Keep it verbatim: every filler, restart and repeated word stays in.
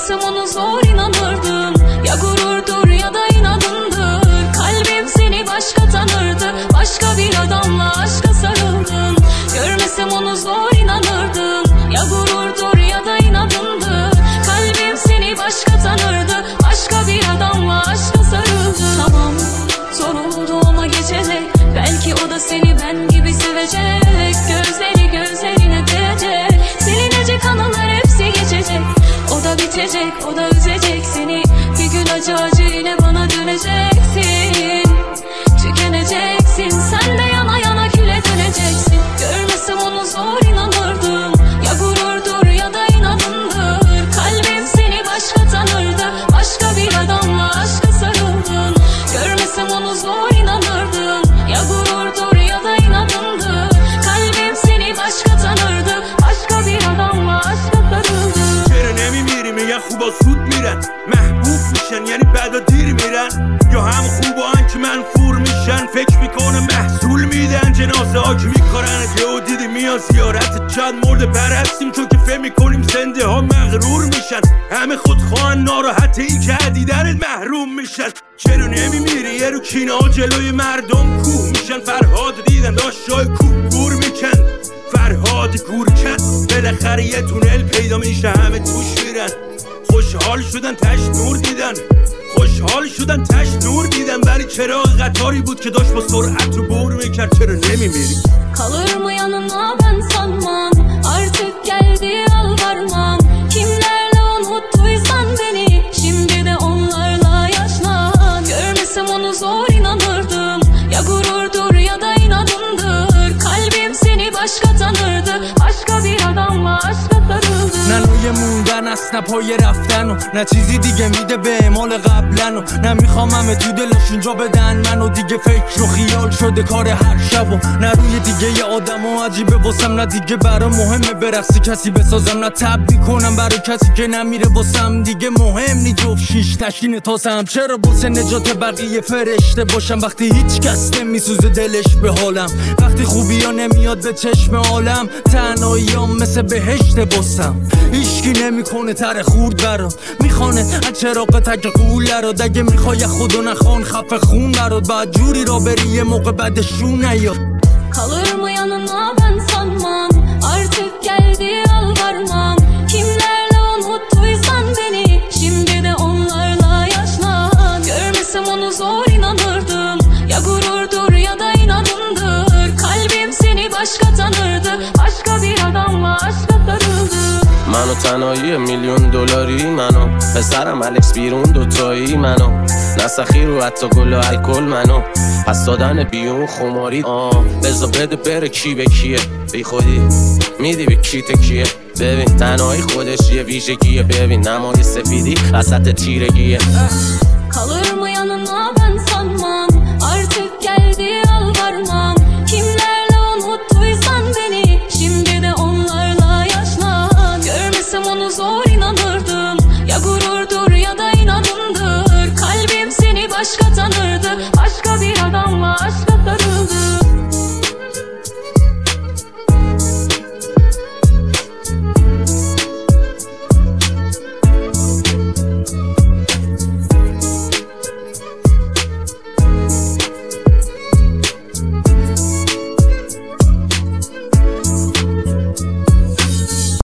Görmesem onu zor inanırdım. Ya gururdur ya da inadındır. Kalbim seni başka tanırdı. Başka bir adamla aşka sarıldım. Görmesem onu zor inanırdım. Ya gururdur ya da inadındır. Kalbim seni başka tanırdı. Başka bir adamla aşka sarıldım. Tamam, zor oldu ama geçecek. Belki o da seni ben gibi sevecek. Gözleri gözlerine değecek. Silinecek anılar hepsi geçecek. O da bitecek, o da üzecek seni. Bir gün acı acı yine bana döneceksin. Tükeneceksin, sen de yana yana küle döneceksin. Görmesem onu zor inanırdım. Ya gururdur ya da inadındır. Kalbim seni başka tanırdı. Başka bir adamla aşka sarıldın. Görmesem onu zor inanırdım. Ya gururdur ya da inadındır. Kalbim seni başka tanırdı. Başka bir adamla aşka sarıldın. چرا نمیمیری یا خوبا زود میرن محبوب میشن یعنی بعدا دیر میرن یا هم خوبا هن که منفور میشن فکر میکنه محصول میدن جنازه ها که میکارن یهو دیدی میان زیارت چند مرد پرستیم چون که فهم میکنیم زنده ها مغرور میشن همه خودخواهن ناراحته ای که دیدنت محروم میشن چرا نمیمیری یه رو کینه ها جلوی مردم کوه میشن فرهاد دیدن داشت جای کوه گور میکن فرهاد گور کن بالاخره یه تونل پیدا میشه همه توش میرن خوشحال شدن تش نور دیدن خوشحال شدن تش نور دیدن ولی چراغ قطاری بود که داشت با سرعت رو بور میکرد چرا نمیمیری Kalır mı yanına ben sanmam. Artık geldi yalvarmam. Kimlerle unuttuysan beni, şimdi de onlarla yaşlan. Görmesem onu zor inanırdım. Ya gururdur ya da inadındır. Kalbim seni başka tanırdı. Başka bir adamla aşka sarıldı. نه نوی موندن است نه پای رفتن و نه چیزی دیگه میده به اعمال قبلن و نه میخوام همه تو دلشون جا بدن منو دیگه فکر و خیال شده کار هر شب و نه روی دیگه یه آدم و عجیبه واسم نه دیگه برا مهمه برقصی کسی بسازم نه تب میکنم برای کسی که نمیره واسم دیگه مهم نی جفت شیش تشکین تاسم چرا واسه نجات بقیه فرشته باشم وقتی هیچ کس نمیسوزه دلش به حالم وقتی خوبی ها نمیاد به چشم عالم تنهاییام مثل بهشت باسم هیچکی نمیکنه تر خورد برا میخوانه از چراغ تک قوله رو دگه میخوای خودو نخوان خفه خون برات بعد جوری را بری یه موقع بعدشون نیاد Kalır mı yanına ben sanmam. Artık geldi yalvarmam. Kimlerle unuttuysan beni, şimdi de onlarla yaşlan. Görmesem onu zor inanırdım. Ya gururdur ya da inadındır. Kalbim seni başka tanırdı. Başka bir adamla aşka sarıldı. منو تنهایی میلیون دلاری منو پسرم الکس بیرون دوتایی منو نسخی رو حتی گل و الکل منو پس دادن بیون خماری آه بزا بده بره کی به کیه بی خودی میدی به کی تکیه ببین تنهایی خودش یه ویژگیه ببین نمای سفیدی وسط تیرگیه Kalır mı yanına ben